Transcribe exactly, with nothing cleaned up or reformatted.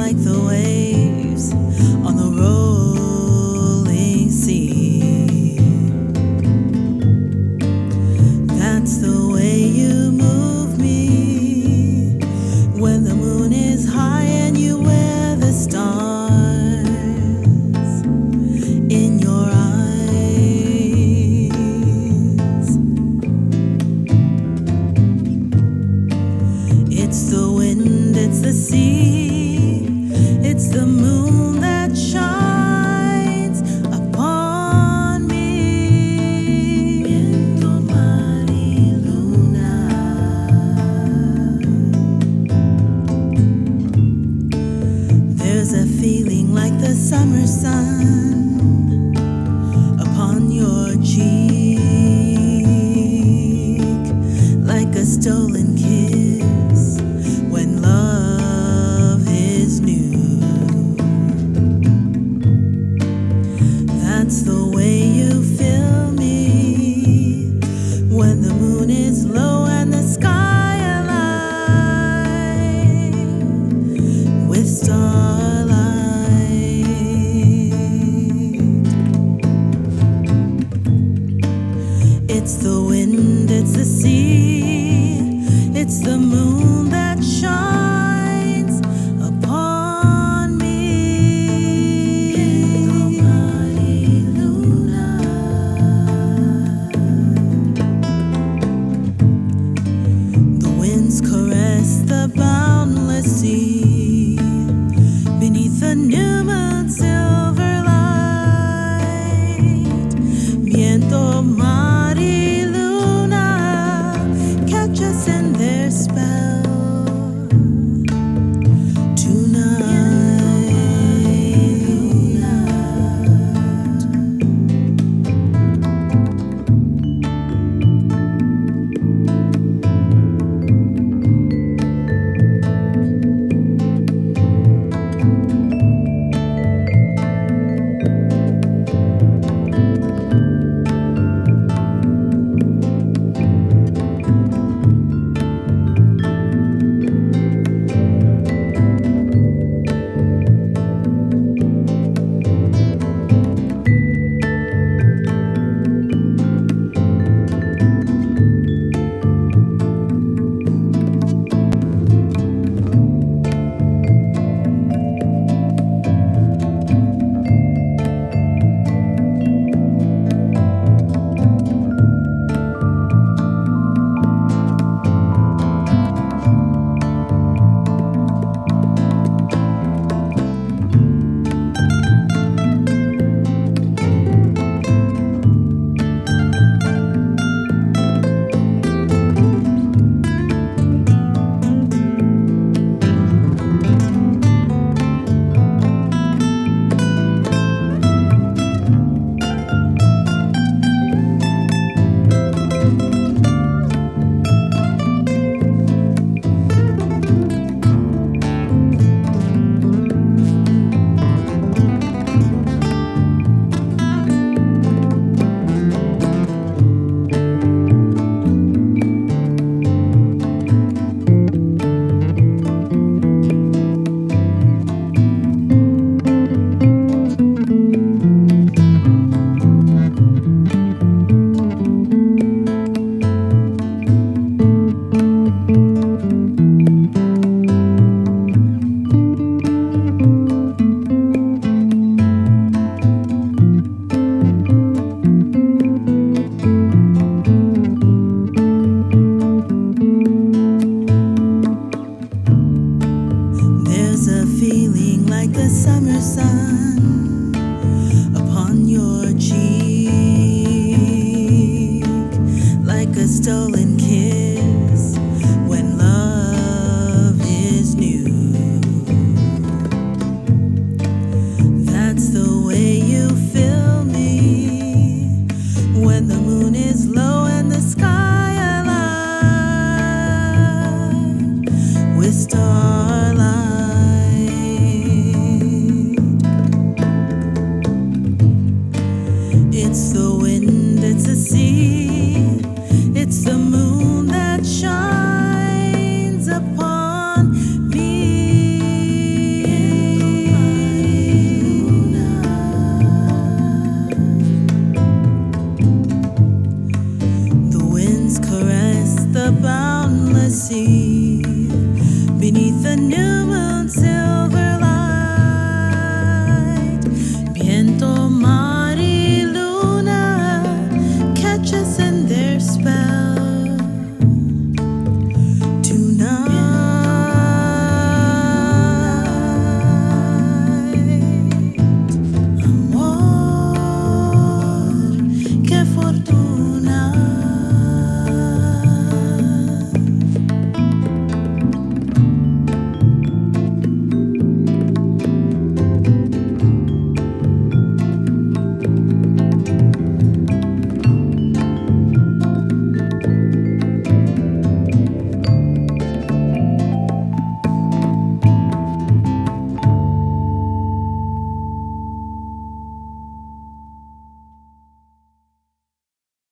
like the waves on the rolling sea. That's the way you move me when the moon is high and you wear the stars in your eyes. It's the wind, it's the sea, it's the moon that shines upon me. Viento, mar y luna. There's a feeling like the summer sun upon your cheek, like a stolen kiss when love is new. That's the way you feel me when the moon is low and the sky alive with starlight. It's the wind, it's the sea, it's the moon that shines upon me. Viento, mar y luna. The winds caress the boundless sea beneath the new moon's silver light. Viento, mar y luna, catch us in their spell like the summer sun